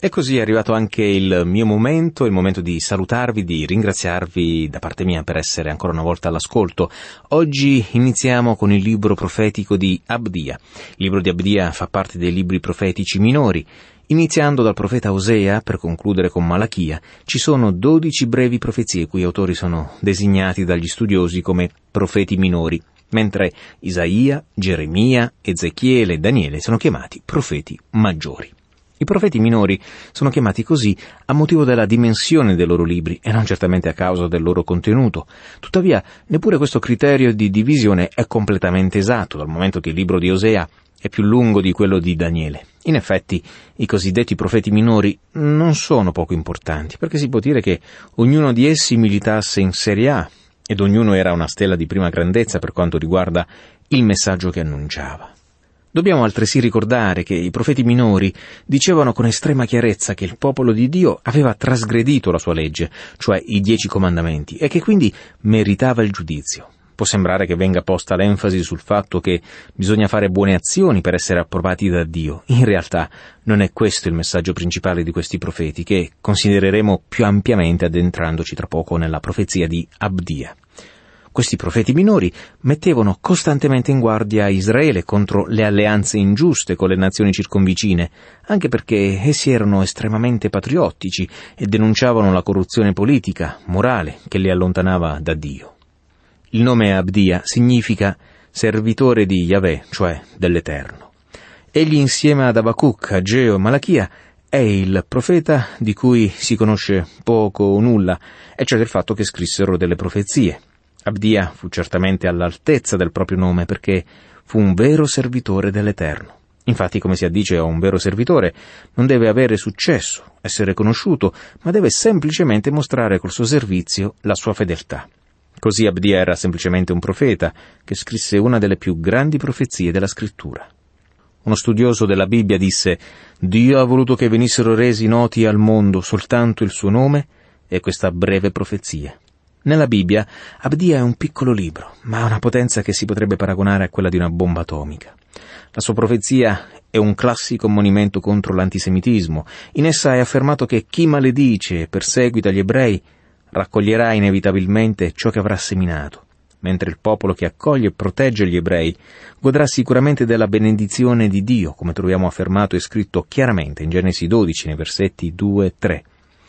E così è arrivato anche il mio momento, il momento di salutarvi, di ringraziarvi da parte mia per essere ancora una volta all'ascolto. Oggi iniziamo con il libro profetico di Abdia. Il libro di Abdia fa parte dei libri profetici minori. Iniziando dal profeta Osea, per concludere con Malachia, ci sono 12 brevi profezie, i cui autori sono designati dagli studiosi come profeti minori, mentre Isaia, Geremia, Ezechiele e Daniele sono chiamati profeti maggiori. I profeti minori sono chiamati così a motivo della dimensione dei loro libri e non certamente a causa del loro contenuto. Tuttavia, neppure questo criterio di divisione è completamente esatto, dal momento che il libro di Osea è più lungo di quello di Daniele. In effetti, i cosiddetti profeti minori non sono poco importanti, perché si può dire che ognuno di essi militasse in Serie A, ed ognuno era una stella di prima grandezza per quanto riguarda il messaggio che annunciava. Dobbiamo altresì ricordare che i profeti minori dicevano con estrema chiarezza che il popolo di Dio aveva trasgredito la sua legge, cioè i 10 comandamenti, e che quindi meritava il giudizio. Può sembrare che venga posta l'enfasi sul fatto che bisogna fare buone azioni per essere approvati da Dio. In realtà non è questo il messaggio principale di questi profeti, che considereremo più ampiamente addentrandoci tra poco nella profezia di Abdia. Questi profeti minori mettevano costantemente in guardia Israele contro le alleanze ingiuste con le nazioni circonvicine, anche perché essi erano estremamente patriottici e denunciavano la corruzione politica, morale, che li allontanava da Dio. Il nome Abdia significa servitore di Yahweh, cioè dell'Eterno. Egli, insieme ad Abacuc, Ageo e Malachia, è il profeta di cui si conosce poco o nulla, e cioè del fatto che scrissero delle profezie. Abdia fu certamente all'altezza del proprio nome perché fu un vero servitore dell'Eterno. Infatti, come si addice a un vero servitore, non deve avere successo, essere conosciuto, ma deve semplicemente mostrare col suo servizio la sua fedeltà. Così Abdia era semplicemente un profeta che scrisse una delle più grandi profezie della Scrittura. Uno studioso della Bibbia disse: «Dio ha voluto che venissero resi noti al mondo soltanto il suo nome e questa breve profezia». Nella Bibbia, Abdia è un piccolo libro, ma ha una potenza che si potrebbe paragonare a quella di una bomba atomica. La sua profezia è un classico monumento contro l'antisemitismo. In essa è affermato che chi maledice e perseguita gli ebrei raccoglierà inevitabilmente ciò che avrà seminato, mentre il popolo che accoglie e protegge gli ebrei godrà sicuramente della benedizione di Dio, come troviamo affermato e scritto chiaramente in Genesi 12, nei versetti 2 e 3.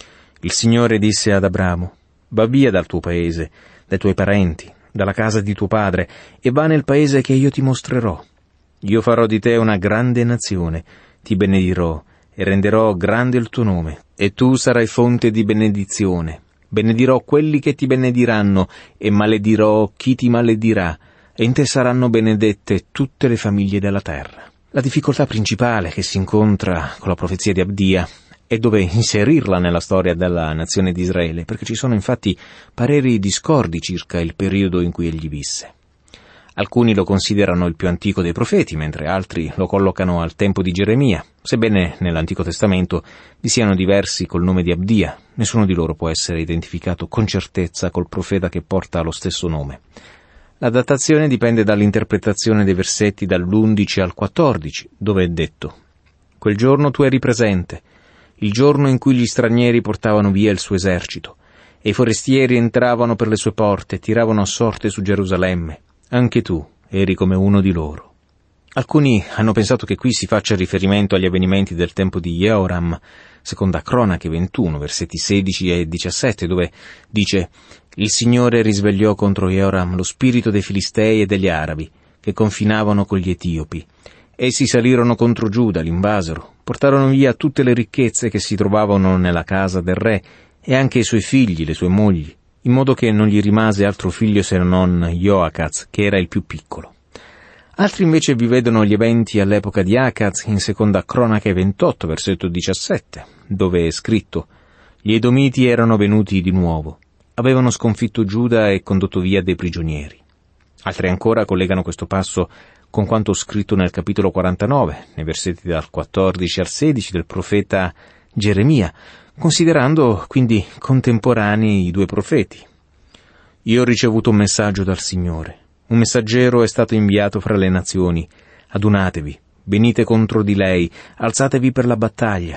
Il Signore disse ad Abramo: «Va via dal tuo paese, dai tuoi parenti, dalla casa di tuo padre, e va nel paese che io ti mostrerò. Io farò di te una grande nazione, ti benedirò e renderò grande il tuo nome, e tu sarai fonte di benedizione. Benedirò quelli che ti benediranno e maledirò chi ti maledirà, e in te saranno benedette tutte le famiglie della terra». La difficoltà principale che si incontra con la profezia di Abdia è dove inserirla nella storia della nazione di Israele, perché ci sono infatti pareri discordi circa il periodo in cui egli visse. Alcuni lo considerano il più antico dei profeti, mentre altri lo collocano al tempo di Geremia. Sebbene nell'Antico Testamento vi siano diversi col nome di Abdia, nessuno di loro può essere identificato con certezza col profeta che porta lo stesso nome. La datazione dipende dall'interpretazione dei versetti dall'11 al 14, dove è detto: «Quel giorno tu eri presente, il giorno in cui gli stranieri portavano via il suo esercito, e i forestieri entravano per le sue porte e tiravano a sorte su Gerusalemme. Anche tu eri come uno di loro». Alcuni hanno pensato che qui si faccia riferimento agli avvenimenti del tempo di Jehoram, seconda Cronache 21, versetti 16 e 17, dove dice: «Il Signore risvegliò contro Jehoram lo spirito dei Filistei e degli Arabi, che confinavano con gli Etiopi. Essi salirono contro Giuda, l'invasero, portarono via tutte le ricchezze che si trovavano nella casa del re, e anche i suoi figli, le sue mogli, in modo che non gli rimase altro figlio se non Joacaz, che era il più piccolo». Altri invece vi vedono gli eventi all'epoca di Acaz in seconda Cronache 28, versetto 17, dove è scritto: «Gli Edomiti erano venuti di nuovo, avevano sconfitto Giuda e condotto via dei prigionieri». Altri ancora collegano questo passo con quanto scritto nel capitolo 49, nei versetti dal 14 al 16 del profeta Geremia, considerando quindi contemporanei i due profeti. «Io ho ricevuto un messaggio dal Signore. Un messaggero è stato inviato fra le nazioni. Adunatevi, venite contro di lei, alzatevi per la battaglia.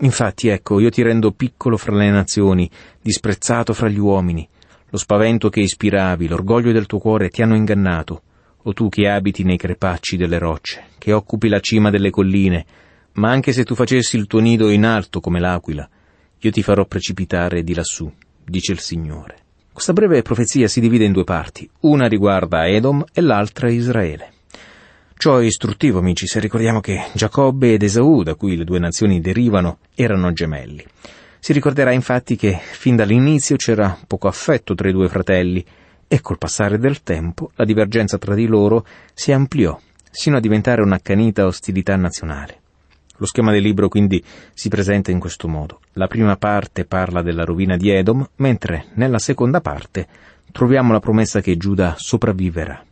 Infatti, ecco, io ti rendo piccolo fra le nazioni, disprezzato fra gli uomini. Lo spavento che ispiravi, l'orgoglio del tuo cuore ti hanno ingannato. O tu che abiti nei crepacci delle rocce, che occupi la cima delle colline, ma anche se tu facessi il tuo nido in alto come l'aquila, io ti farò precipitare di lassù, dice il Signore. Questa breve profezia si divide in due parti, una riguarda Edom e l'altra Israele. Ciò è istruttivo, amici, se ricordiamo che Giacobbe ed Esaù, da cui le due nazioni derivano, erano gemelli. Si ricorderà infatti che fin dall'inizio c'era poco affetto tra i due fratelli e col passare del tempo la divergenza tra di loro si ampliò, sino a diventare un'accanita ostilità nazionale. Lo schema del libro quindi si presenta in questo modo. La prima parte parla della rovina di Edom, mentre nella seconda parte troviamo la promessa che Giuda sopravviverà.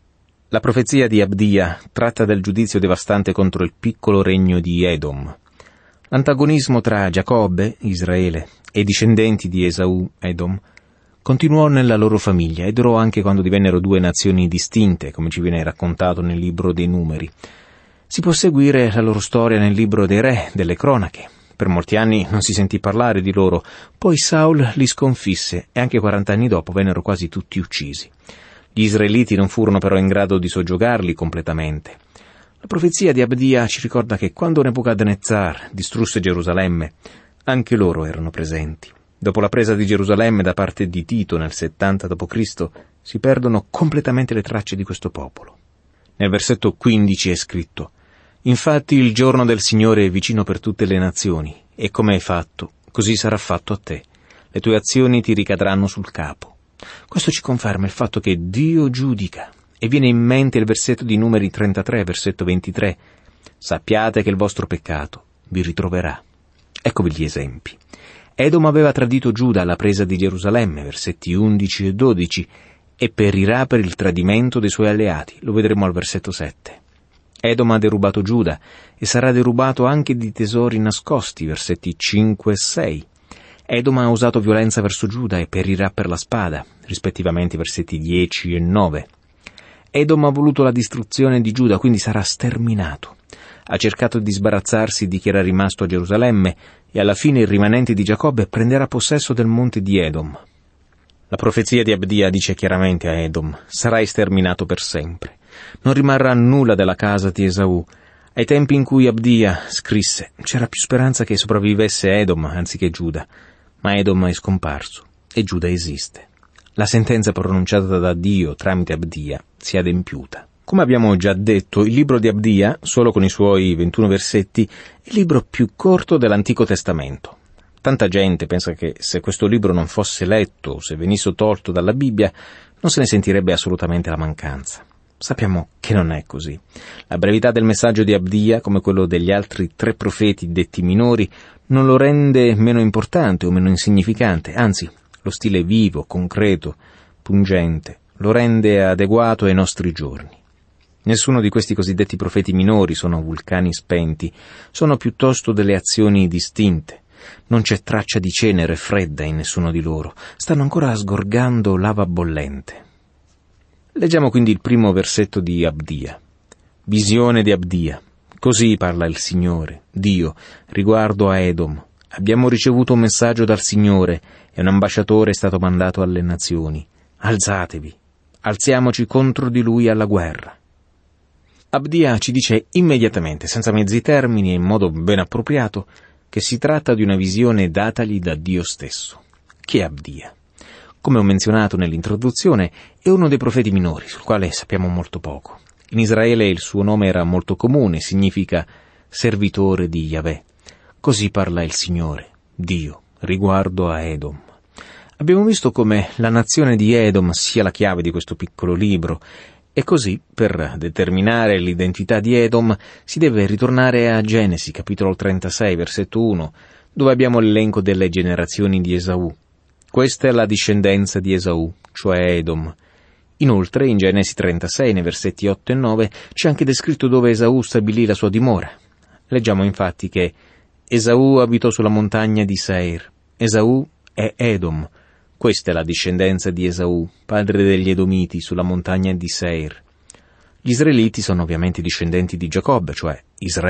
La profezia di Abdija tratta del giudizio devastante contro il piccolo regno di Edom. L'antagonismo tra Giacobbe, Israele, e i discendenti di Esaù, Edom, continuò nella loro famiglia e durò anche quando divennero due nazioni distinte, come ci viene raccontato nel libro dei Numeri. Si può seguire la loro storia nel libro dei Re, delle Cronache. Per molti anni non si sentì parlare di loro, poi Saul li sconfisse e anche 40 anni dopo vennero quasi tutti uccisi. Gli israeliti non furono però in grado di soggiogarli completamente. La profezia di Abdija ci ricorda che quando Nebuchadnezzar distrusse Gerusalemme, anche loro erano presenti. Dopo la presa di Gerusalemme da parte di Tito nel 70 d.C., si perdono completamente le tracce di questo popolo. Nel versetto 15 è scritto: «Infatti il giorno del Signore è vicino per tutte le nazioni, e come hai fatto, così sarà fatto a te. Le tue azioni ti ricadranno sul capo». Questo ci conferma il fatto che Dio giudica, e viene in mente il versetto di Numeri 33, versetto 23. «Sappiate che il vostro peccato vi ritroverà». Eccovi gli esempi. Edom aveva tradito Giuda alla presa di Gerusalemme, versetti 11 e 12, e perirà per il tradimento dei suoi alleati, lo vedremo al versetto 7. Edom ha derubato Giuda, e sarà derubato anche di tesori nascosti, versetti 5 e 6. Edom ha usato violenza verso Giuda e perirà per la spada, rispettivamente versetti 10 e 9. Edom ha voluto la distruzione di Giuda, quindi sarà sterminato. Ha cercato di sbarazzarsi di chi era rimasto a Gerusalemme e alla fine il rimanente di Giacobbe prenderà possesso del monte di Edom. La profezia di Abdija dice chiaramente a Edom: sarai sterminato per sempre. Non rimarrà nulla della casa di Esaù. Ai tempi in cui Abdija scrisse, c'era più speranza che sopravvivesse Edom anziché Giuda. Ma Edom è scomparso e Giuda esiste. La sentenza pronunciata da Dio tramite Abdija si è adempiuta. Come abbiamo già detto, il libro di Abdija, solo con i suoi 21 versetti, è il libro più corto dell'Antico Testamento. Tanta gente pensa che se questo libro non fosse letto o se venisse tolto dalla Bibbia, non se ne sentirebbe assolutamente la mancanza. Sappiamo che non è così. La brevità del messaggio di Abdija, come quello degli altri 3 profeti detti minori, non lo rende meno importante o meno insignificante, anzi, lo stile vivo, concreto, pungente, lo rende adeguato ai nostri giorni. Nessuno di questi cosiddetti profeti minori sono vulcani spenti, sono piuttosto delle azioni distinte. Non c'è traccia di cenere fredda in nessuno di loro, stanno ancora sgorgando lava bollente. Leggiamo quindi il primo versetto di Abdija. Visione di Abdija. Così parla il Signore, Dio, riguardo a Edom. Abbiamo ricevuto un messaggio dal Signore e un ambasciatore è stato mandato alle nazioni. Alzatevi, alziamoci contro di lui alla guerra. Abdija ci dice immediatamente, senza mezzi termini e in modo ben appropriato, che si tratta di una visione datagli da Dio stesso. Chi è Abdija? Come ho menzionato nell'introduzione, è uno dei profeti minori, sul quale sappiamo molto poco. In Israele il suo nome era molto comune, significa servitore di Yahweh. Così parla il Signore, Dio, riguardo a Edom. Abbiamo visto come la nazione di Edom sia la chiave di questo piccolo libro, e così, per determinare l'identità di Edom, si deve ritornare a Genesi, capitolo 36, versetto 1, dove abbiamo l'elenco delle generazioni di Esaù. Questa è la discendenza di Esaù, cioè Edom. Inoltre, in Genesi 36, nei versetti 8 e 9, c'è anche descritto dove Esaù stabilì la sua dimora. Leggiamo infatti che Esaù abitò sulla montagna di Seir. Esaù è Edom. Questa è la discendenza di Esaù, padre degli Edomiti, sulla montagna di Seir. Gli israeliti sono ovviamente discendenti di Giacobbe, cioè Israele,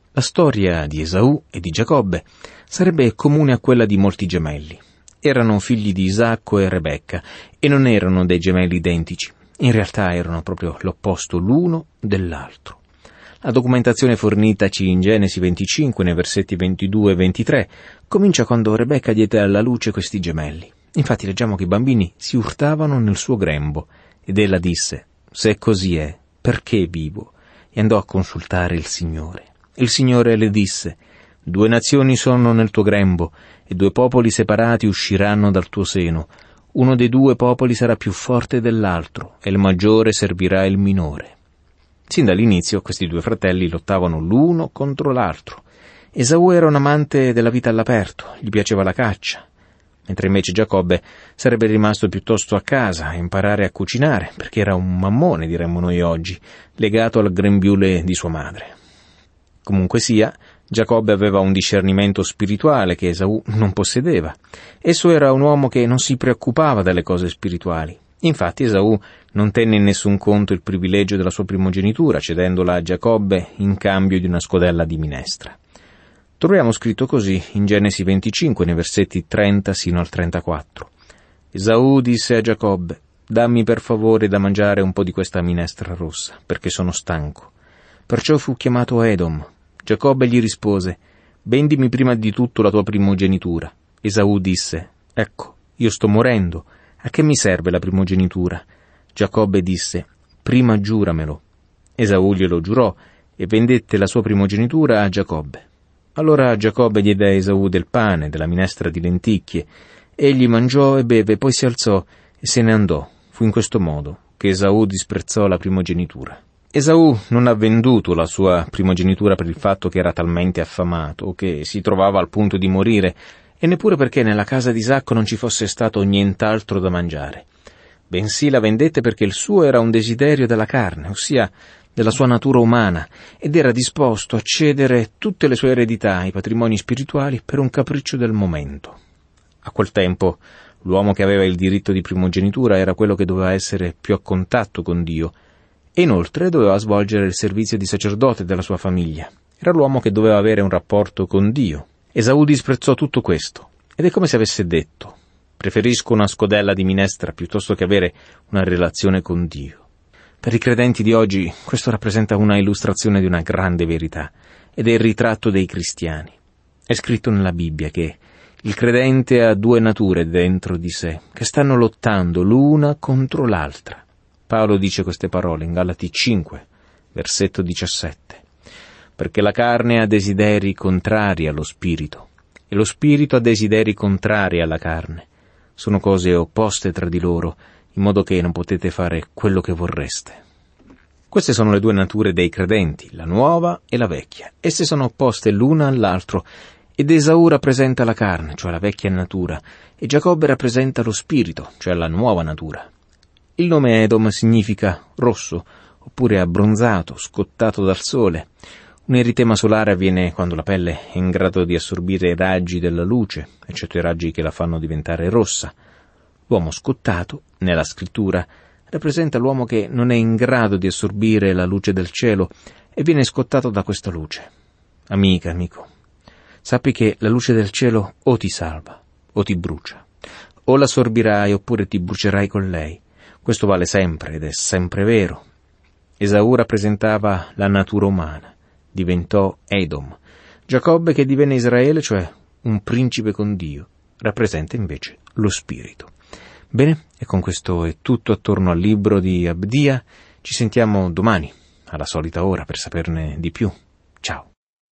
La storia di Esaù e di Giacobbe sarebbe comune a quella di molti gemelli. Erano figli di Isacco e Rebecca e non erano dei gemelli identici. In realtà erano proprio l'opposto l'uno dell'altro. La documentazione fornitaci in Genesi 25, nei versetti 22 e 23, comincia quando Rebecca diede alla luce questi gemelli. Infatti leggiamo che i bambini si urtavano nel suo grembo ed ella disse: «Se così è, perché vivo?» E andò a consultare il Signore. Il Signore le disse: «2 nazioni sono nel tuo grembo e 2 popoli separati usciranno dal tuo seno. Uno dei 2 popoli sarà più forte dell'altro e il maggiore servirà il minore». Sin dall'inizio questi 2 fratelli lottavano l'uno contro l'altro. Esaù era un amante della vita all'aperto, gli piaceva la caccia, mentre invece Giacobbe sarebbe rimasto piuttosto a casa a imparare a cucinare, perché era un mammone, diremmo noi oggi, legato al grembiule di sua madre. Comunque sia, Giacobbe aveva un discernimento spirituale che Esaù non possedeva. Esso era un uomo che non si preoccupava delle cose spirituali. Infatti Esaù non tenne in nessun conto il privilegio della sua primogenitura, cedendola a Giacobbe in cambio di una scodella di minestra. Troviamo scritto così in Genesi 25, nei versetti 30 sino al 34. Esaù disse a Giacobbe: «Dammi per favore da mangiare un po' di questa minestra rossa, perché sono stanco». Perciò fu chiamato Edom. Giacobbe gli rispose: «Vendimi prima di tutto la tua primogenitura». Esaù disse: «Ecco, io sto morendo, a che mi serve la primogenitura?» Giacobbe disse: «Prima giuramelo». Esaù glielo giurò e vendette la sua primogenitura a Giacobbe. Allora Giacobbe diede a Esaù del pane, della minestra di lenticchie. Egli mangiò e beve, poi si alzò e se ne andò. Fu in questo modo che Esaù disprezzò la primogenitura. Esaù non ha venduto la sua primogenitura per il fatto che era talmente affamato o che si trovava al punto di morire, e neppure perché nella casa di Isacco non ci fosse stato nient'altro da mangiare. Bensì la vendette perché il suo era un desiderio della carne, ossia della sua natura umana, ed era disposto a cedere tutte le sue eredità, i patrimoni spirituali, per un capriccio del momento. A quel tempo l'uomo che aveva il diritto di primogenitura era quello che doveva essere più a contatto con Dio, e inoltre doveva svolgere il servizio di sacerdote della sua famiglia. Era l'uomo che doveva avere un rapporto con Dio. Esaù disprezzò tutto questo, ed è come se avesse detto: «Preferisco una scodella di minestra piuttosto che avere una relazione con Dio». Per i credenti di oggi questo rappresenta una illustrazione di una grande verità, ed è il ritratto dei cristiani. È scritto nella Bibbia che il credente ha 2 nature dentro di sé, che stanno lottando l'una contro l'altra. Paolo dice queste parole in Galati 5, versetto 17. Perché la carne ha desideri contrari allo spirito, e lo spirito ha desideri contrari alla carne. Sono cose opposte tra di loro, in modo che non potete fare quello che vorreste. Queste sono le 2 nature dei credenti, la nuova e la vecchia. Esse sono opposte l'una all'altro, ed Esaù rappresenta la carne, cioè la vecchia natura, e Giacobbe rappresenta lo spirito, cioè la nuova natura. Il nome Edom significa rosso, oppure abbronzato, scottato dal sole. Un eritema solare avviene quando la pelle è in grado di assorbire i raggi della luce, eccetto i raggi che la fanno diventare rossa. L'uomo scottato, nella scrittura, rappresenta l'uomo che non è in grado di assorbire la luce del cielo e viene scottato da questa luce. Amica, amico, sappi che la luce del cielo o ti salva o ti brucia. O l'assorbirai oppure ti brucerai con lei. Questo vale sempre ed è sempre vero. Esaù rappresentava la natura umana, diventò Edom. Giacobbe, che divenne Israele, cioè un principe con Dio, rappresenta invece lo spirito. Bene, e con questo è tutto attorno al libro di Abdia. Ci sentiamo domani, alla solita ora, per saperne di più. Ciao.